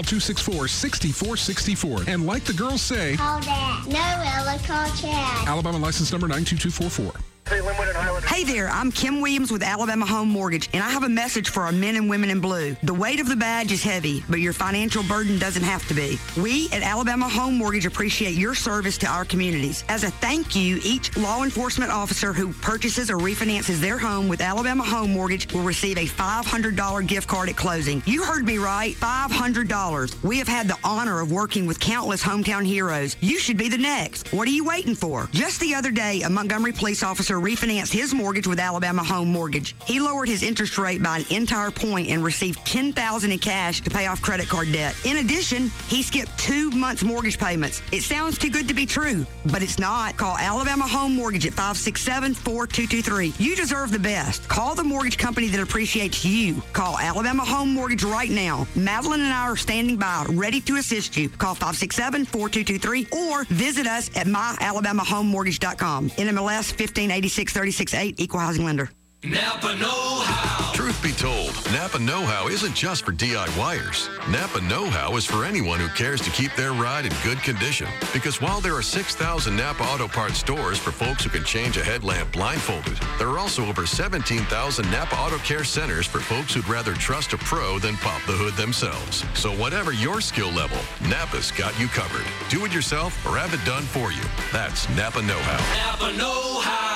264-6464. And like the girls say, Call Dad. No, Ella, call Chad. Alabama license number 92244. Hey there, I'm Kim Williams with Alabama Home Mortgage, and I have a message for our men and women in blue. The weight of the badge is heavy, but your financial burden doesn't have to be. We at Alabama Home Mortgage appreciate your service to our communities. As a thank you, each law enforcement officer who purchases or refinances their home with Alabama Home Mortgage will receive a $500 gift card at closing. You heard me right, $500. We have had the honor of working with countless hometown heroes. You should be the next. What are you waiting for? Just the other day, a Montgomery police officer refinanced his mortgage with Alabama Home Mortgage. He lowered his interest rate by an entire point and received $10,000 in cash to pay off credit card debt. In addition, he skipped 2 months mortgage payments. It sounds too good to be true, but it's not. Call Alabama Home Mortgage at 567-4223. You deserve the best. Call the mortgage company that appreciates you. Call Alabama Home Mortgage right now. Madeline and I are standing by, ready to assist you. Call 567-4223 or visit us at myalabamahomemortgage.com. NMLS 1586-368, Equal Housing Lender. Napa Know-How. Truth be told, Napa Know-How isn't just for DIYers. Napa Know-How is for anyone who cares to keep their ride in good condition. Because while there are 6,000 Napa Auto Parts stores for folks who can change a headlamp blindfolded, there are also over 17,000 Napa Auto Care centers for folks who'd rather trust a pro than pop the hood themselves. So whatever your skill level, Napa's got you covered. Do it yourself or have it done for you. That's Napa Know-How. Napa Know-How.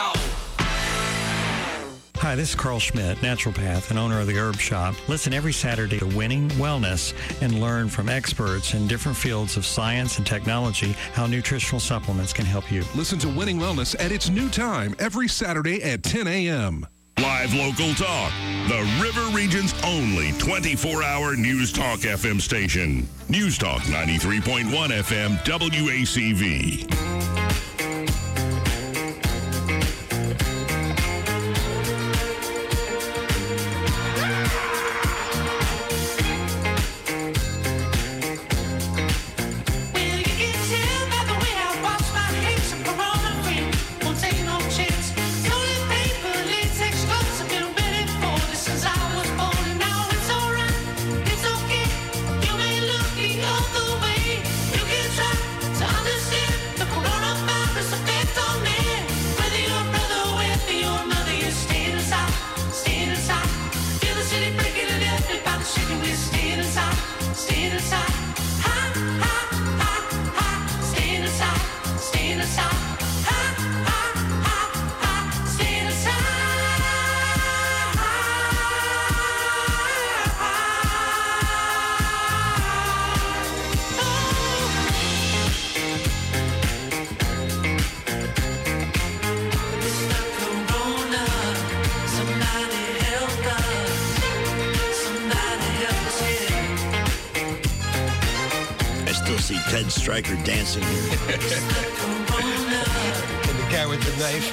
Hi, this is Carl Schmidt, naturopath and owner of the Herb Shop. Listen every Saturday to Winning Wellness and learn from experts in different fields of science and technology how nutritional supplements can help you. Listen to Winning Wellness at its new time every Saturday at 10 a.m. Live local talk. The River Region's only 24-hour News Talk FM station. News Talk 93.1 FM WACV. Coronavirus. Ted Stryker dancing here. And the guy with the knife.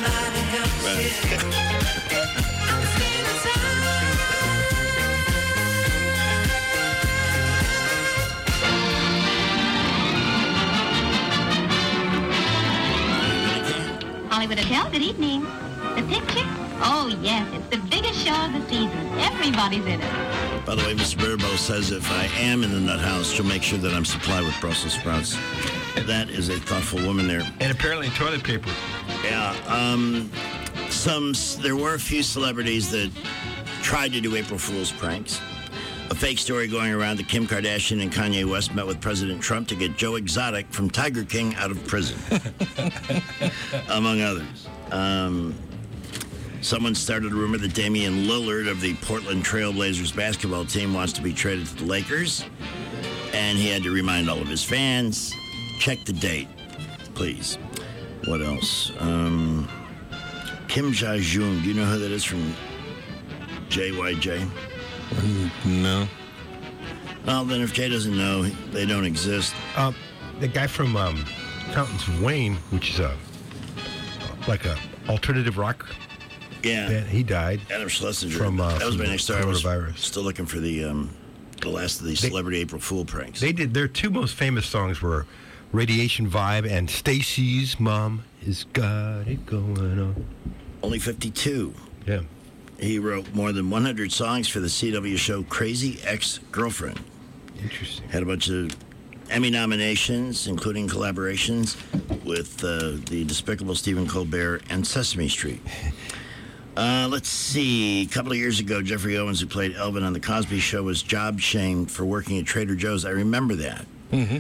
Hollywood Hotel, good evening. The picture? Oh, yes, it's the biggest show of the season. Everybody's in it. By the way, Mr. Birbo says if I am in the nut house, she'll make sure that I'm supplied with Brussels sprouts. That is a thoughtful woman there. And apparently toilet paper. Yeah. There were a few celebrities that tried to do April Fool's pranks. A fake story going around that Kim Kardashian and Kanye West met with President Trump to get Joe Exotic from Tiger King out of prison, among others. Someone started a rumor that Damian Lillard of the Portland Trail Blazers basketball team wants to be traded to the Lakers, and he had to remind all of his fans, check the date, please. What else? Kim Ja-jung, do you know who that is from JYJ? No. Well, then if Jay doesn't know, they don't exist. The guy from Fountains of Wayne, which is like a alternative rock band, he died. Adam Schlesinger. That was my next story. I was coronavirus. still looking for the last of the celebrity April Fool pranks. They did. Their two most famous songs were Radiation Vibe and Stacy's Mom Has Got It Going On. Only 52. Yeah. He wrote more than 100 songs for the CW show Crazy Ex-Girlfriend. Interesting. Had a bunch of Emmy nominations, including collaborations with the Despicable Stephen Colbert and Sesame Street. Let's see. A couple of years ago, Jeffrey Owens, who played Elvin on The Cosby Show, was job shamed for working at Trader Joe's. I remember that. Mm-hmm.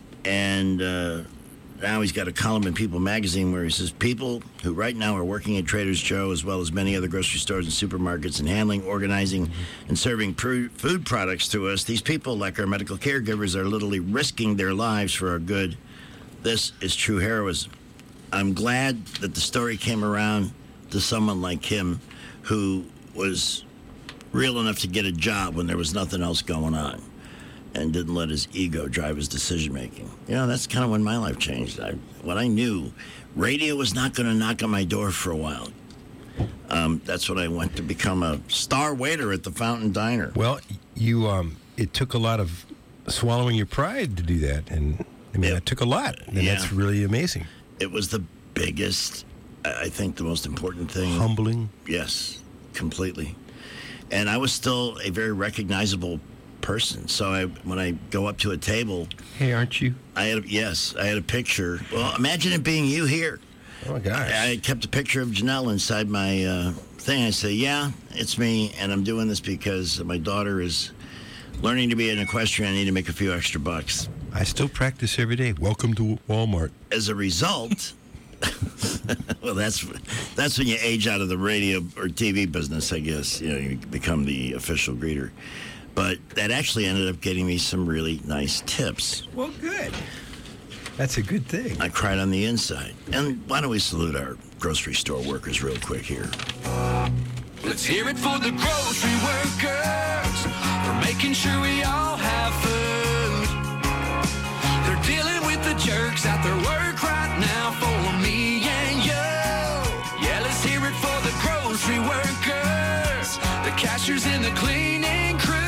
And now he's got a column in People magazine where he says, people who right now are working at Trader Joe, as well as many other grocery stores and supermarkets, and handling, organizing, and serving food products to us, these people, like our medical caregivers, are literally risking their lives for our good. This is true heroism. I'm glad that the story came around to someone like him who was real enough to get a job when there was nothing else going on, and didn't let his ego drive his decision-making. You know, that's kind of when my life changed. When I knew radio was not going to knock on my door for a while, that's when I went to become a star waiter at the Fountain Diner. Well, it took a lot of swallowing your pride to do that, and I mean, it took a lot, and that's really amazing. It was the biggest, I think, the most important thing. Humbling? Yes, completely. And I was still a very recognizable person. So when I go up to a table, hey, aren't you? I had a picture. Well, imagine it being you here. Oh my gosh! I kept a picture of Janelle inside my thing. I say, yeah, it's me, and I'm doing this because my daughter is learning to be an equestrian. I need to make a few extra bucks. I still practice every day. Welcome to Walmart. As a result, well, that's when you age out of the radio or TV business, I guess. You know, you become the official greeter. But that actually ended up getting me some really nice tips. Well, good. That's a good thing. I cried on the inside. And why don't we salute our grocery store workers real quick here? Let's hear it for the grocery workers. They're making sure we all have food. They're dealing with the jerks at their work right now for me and you. Yeah, let's hear it for the grocery workers. The cashiers and the cleaning crews.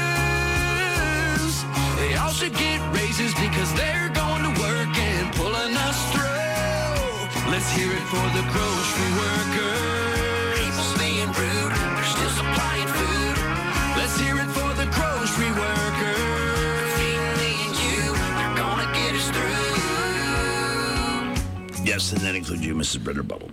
They all should get raises because they're going to work and pulling us through. Let's hear it for the grocery workers. People being rude, they're still supplying food. Let's hear it for the grocery workers. Feeding me and you, they're gonna get us through. Yes, and that includes you, Mrs. Britterbubble.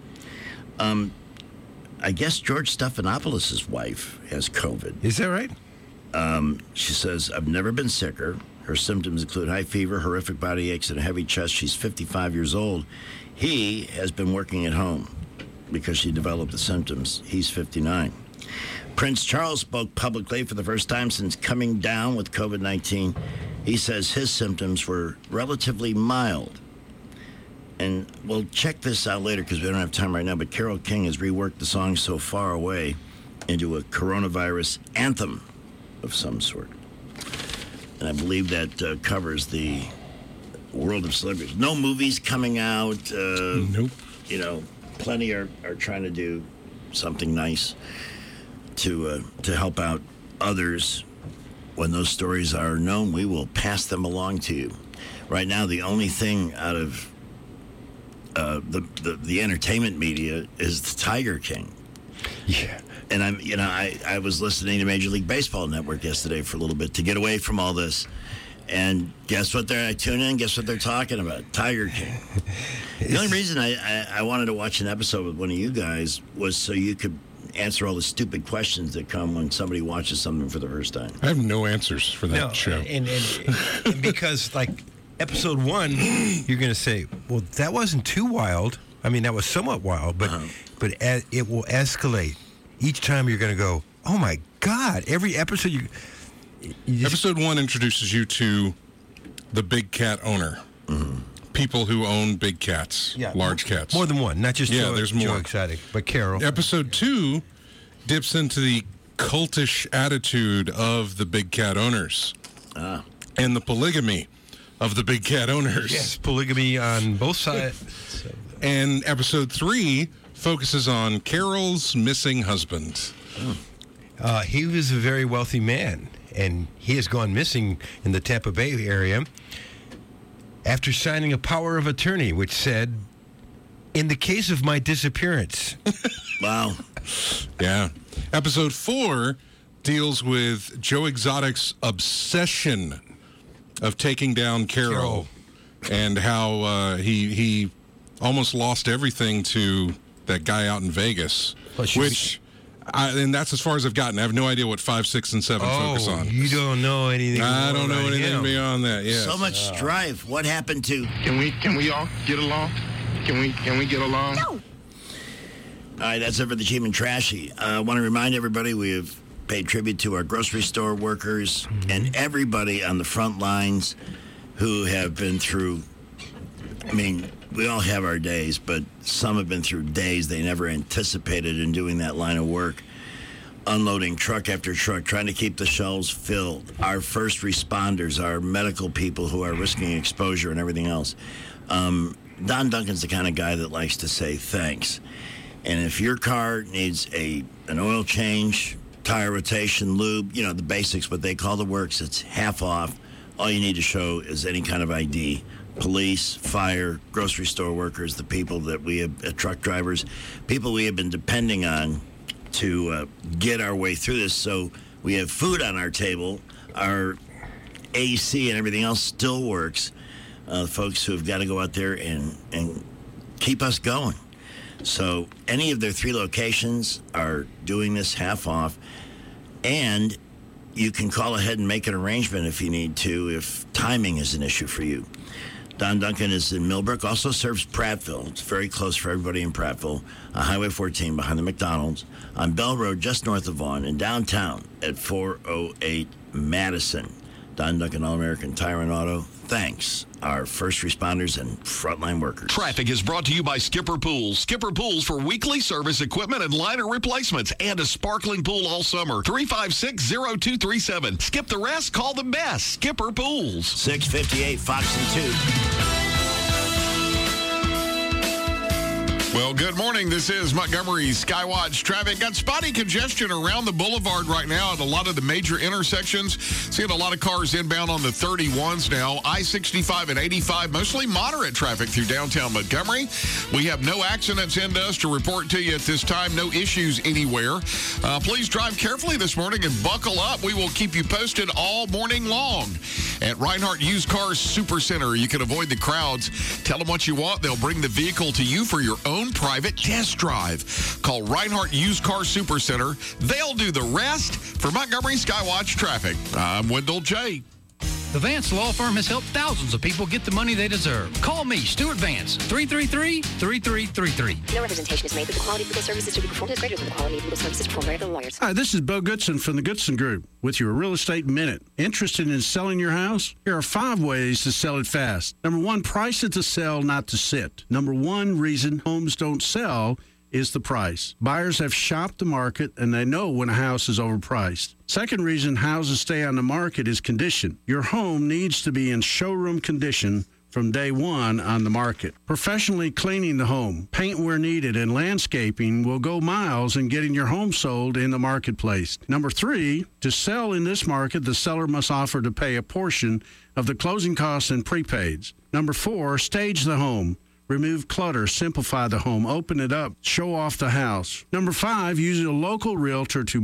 I guess George Stephanopoulos' wife has COVID. Is that right? She says, I've never been sicker. Her symptoms include high fever, horrific body aches, and a heavy chest. She's 55 years old. He has been working at home because she developed the symptoms. He's 59. Prince Charles spoke publicly for the first time since coming down with COVID-19. He says his symptoms were relatively mild. And we'll check this out later because we don't have time right now, but Carole King has reworked the song So Far Away into a coronavirus anthem of some sort. And I believe that covers world of celebrities. No movies coming out. Nope. You know, plenty are trying to do something nice to help out others. When those stories are known, we will pass them along to you. Right now, the only thing out of the entertainment media is the Tiger King. Yeah. And I was listening to Major League Baseball Network yesterday for a little bit to get away from all this. And guess what? I tune in. Guess what they're talking about? Tiger King. The only reason I wanted to watch an episode with one of you guys was so you could answer all the stupid questions that come when somebody watches something for the first time. I have no answers for that show. And because, like, episode 1, you're going to say, well, that wasn't too wild. I mean, that was somewhat wild, but it will escalate. Each time you're going to go, oh, my God. Every episode you just... Episode 1 introduces you to the big cat owner. Mm-hmm. People who own big cats, large cats. More than one, not just there's more. Joe Exotic, but Carol. Episode 2 dips into the cultish attitude of the big cat owners and the polygamy of the big cat owners. Yes, polygamy on both sides. And episode 3 focuses on Carol's missing husband. He was a very wealthy man, and he has gone missing in the Tampa Bay area after signing a power of attorney, which said, in the case of my disappearance. Wow. Yeah. Episode 4 deals with Joe Exotic's obsession of taking down Carol. And how he almost lost everything to that guy out in Vegas, and that's as far as I've gotten. I have no idea what 5, 6, and 7 focus on. You don't know anything. I don't know anything beyond that. Yes. So much strife. What happened to? Can we all get along? Can we get along? No. All right, that's it for the Cheap and Trashy. I want to remind everybody we have paid tribute to our grocery store workers and everybody on the front lines who have been through. I mean, we all have our days, but some have been through days they never anticipated in doing that line of work. Unloading truck after truck, trying to keep the shelves filled. Our first responders, our medical people who are risking exposure and everything else. Don Duncan's the kind of guy that likes to say thanks. And if your car needs an oil change, tire rotation, lube, the basics, what they call the works, it's half off. All you need to show is any kind of ID. Police, fire, grocery store workers, the people that we have, truck drivers, people we have been depending on to get our way through this. So we have food on our table, our AC and everything else still works. Folks who have got to go out there and keep us going. So any of their 3 locations are doing this half off, and you can call ahead and make an arrangement if you need to, if timing is an issue for you. Don Duncan is in Millbrook, also serves Prattville. It's very close for everybody in Prattville. On Highway 14 behind the McDonald's. On Bell Road just north of Vaughan. And downtown at 408 Madison. Don Duncan, All-American Tire and Auto. Thanks, our first responders and frontline workers. Traffic is brought to you by Skipper Pools. Skipper Pools for weekly service equipment and liner replacements and a sparkling pool all summer. 356-0237. Skip the rest, call the best. Skipper Pools. 658 Fox and 2. Well, good morning. This is Montgomery's Skywatch traffic. Got spotty congestion around the boulevard right now at a lot of the major intersections. Seeing a lot of cars inbound on the 31s now. I-65 and 85, mostly moderate traffic through downtown Montgomery. We have no accidents in us to report to you at this time. No issues anywhere. Please drive carefully this morning and buckle up. We will keep you posted all morning long. At Reinhardt Used Cars Super Center, you can avoid the crowds. Tell them what you want. They'll bring the vehicle to you for your own private test drive. Call Reinhardt Used Car Super Center. They'll do the rest. For Montgomery Skywatch Traffic, I'm Wendell J. The Vance Law Firm has helped thousands of people get the money they deserve. Call me, Stuart Vance, 333-3333. No representation is made that the quality of legal services to be performed is greater than the quality of legal services performed by other lawyers. Hi, this is Bo Goodson from the Goodson Group with your Real Estate Minute. Interested in selling your house? Here are 5 ways to sell it fast. Number 1, price it to sell, not to sit. Number 1 reason homes don't sell is the price. Buyers have shopped the market and they know when a house is overpriced. Second reason houses stay on the market is condition. Your home needs to be in showroom condition from day one on the market. Professionally cleaning the home, paint where needed, and landscaping will go miles in getting your home sold in the marketplace. Number 3, to sell in this market, the seller must offer to pay a portion of the closing costs and prepaids. Number 4, stage the home. Remove clutter, simplify the home, open it up, show off the house. Number 5, use a local realtor to